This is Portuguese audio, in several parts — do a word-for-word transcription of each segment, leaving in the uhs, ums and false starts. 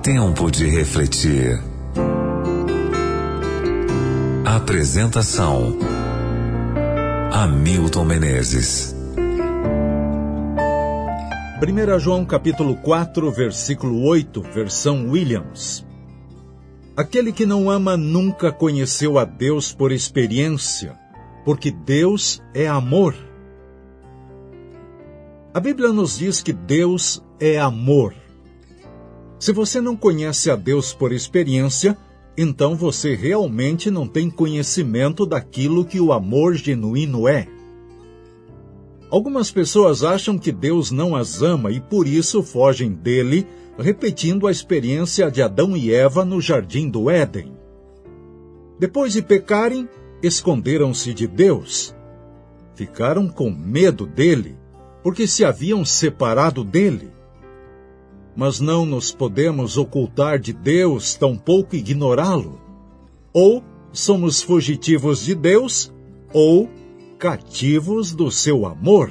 Tempo de refletir. Apresentação: Hamilton Menezes. primeiro João capítulo quatro, versículo oito, versão Williams. Aquele que não ama nunca conheceu a Deus por experiência, porque Deus é amor. A Bíblia nos diz que Deus é amor. Se você não conhece a Deus por experiência, então você realmente não tem conhecimento daquilo que o amor genuíno é. Algumas pessoas acham que Deus não as ama e por isso fogem dele, repetindo a experiência de Adão e Eva no jardim do Éden. Depois de pecarem, esconderam-se de Deus. Ficaram com medo dele, porque se haviam separado dele. Mas não nos podemos ocultar de Deus, tampouco ignorá-lo. Ou somos fugitivos de Deus, ou cativos do seu amor.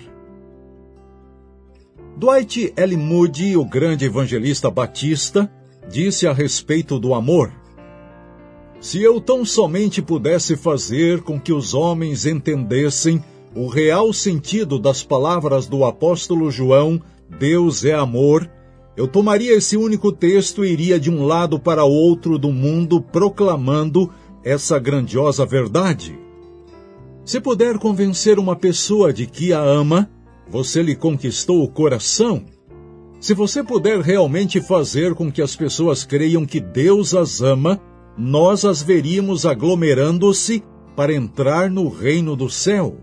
Dwight L. Moody, o grande evangelista batista, disse a respeito do amor: se eu tão somente pudesse fazer com que os homens entendessem o real sentido das palavras do apóstolo João, Deus é amor, eu tomaria esse único texto e iria de um lado para outro do mundo proclamando essa grandiosa verdade. Se puder convencer uma pessoa de que a ama, você lhe conquistou o coração. Se você puder realmente fazer com que as pessoas creiam que Deus as ama, nós as veríamos aglomerando-se para entrar no reino do céu.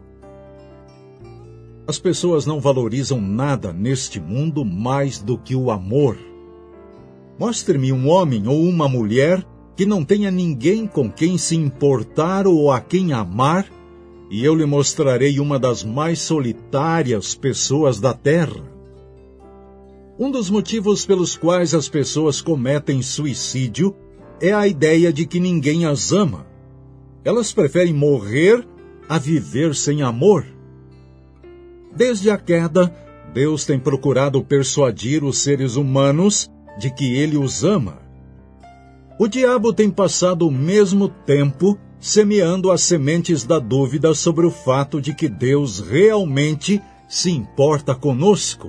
As pessoas não valorizam nada neste mundo mais do que o amor. Mostre-me um homem ou uma mulher que não tenha ninguém com quem se importar ou a quem amar, e eu lhe mostrarei uma das mais solitárias pessoas da terra. Um dos motivos pelos quais as pessoas cometem suicídio é a ideia de que ninguém as ama. Elas preferem morrer a viver sem amor. Desde a queda, Deus tem procurado persuadir os seres humanos de que Ele os ama. O diabo tem passado o mesmo tempo semeando as sementes da dúvida sobre o fato de que Deus realmente se importa conosco.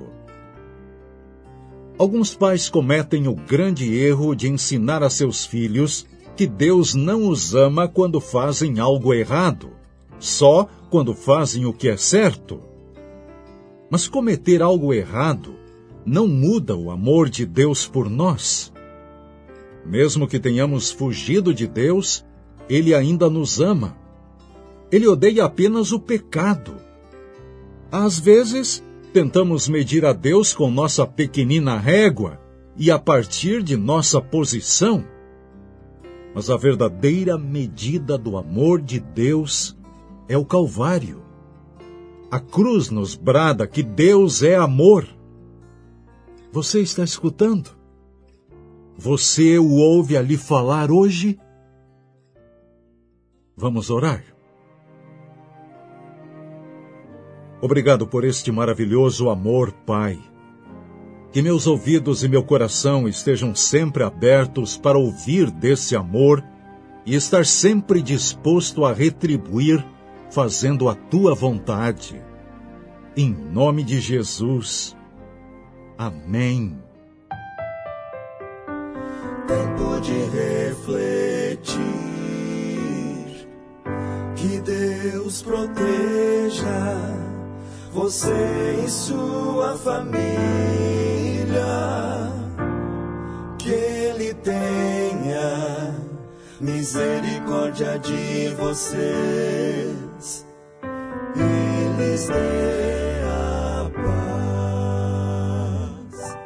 Alguns pais cometem o grande erro de ensinar a seus filhos que Deus não os ama quando fazem algo errado, só quando fazem o que é certo. Mas cometer algo errado não muda o amor de Deus por nós. Mesmo que tenhamos fugido de Deus, Ele ainda nos ama. Ele odeia apenas o pecado. Às vezes, tentamos medir a Deus com nossa pequenina régua e a partir de nossa posição. Mas a verdadeira medida do amor de Deus é o Calvário. A cruz nos brada que Deus é amor. Você está escutando? Você o ouve ali falar hoje? Vamos orar? Obrigado por este maravilhoso amor, Pai. Que meus ouvidos e meu coração estejam sempre abertos para ouvir desse amor e estar sempre disposto a retribuir, fazendo a Tua vontade. Em nome de Jesus. Amém. Tempo de refletir. Que Deus proteja você e sua família. Que Ele tenha misericórdia de vocês. E lhes dê a paz.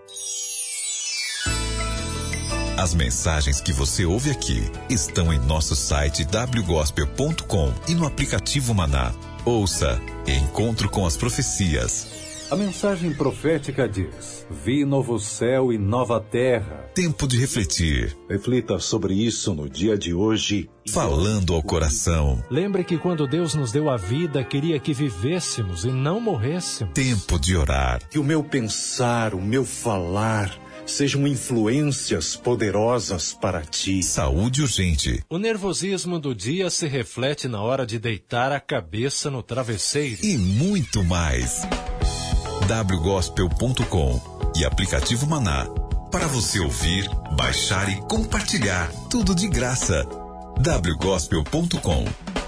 As mensagens que você ouve aqui estão em nosso site w gospel ponto com e no aplicativo Maná. Ouça Encontro com as Profecias. A mensagem profética diz: vi novo céu e nova terra. Tempo de refletir. Reflita sobre isso no dia de hoje. Falando ao coração. Lembre que quando Deus nos deu a vida, queria que vivêssemos e não morrêssemos. Tempo de orar. Que o meu pensar, o meu falar sejam influências poderosas para ti. Saúde urgente. O nervosismo do dia se reflete na hora de deitar a cabeça no travesseiro. E muito mais. w gospel ponto com e aplicativo Maná. Para você ouvir, baixar e compartilhar. Tudo de graça. w gospel ponto com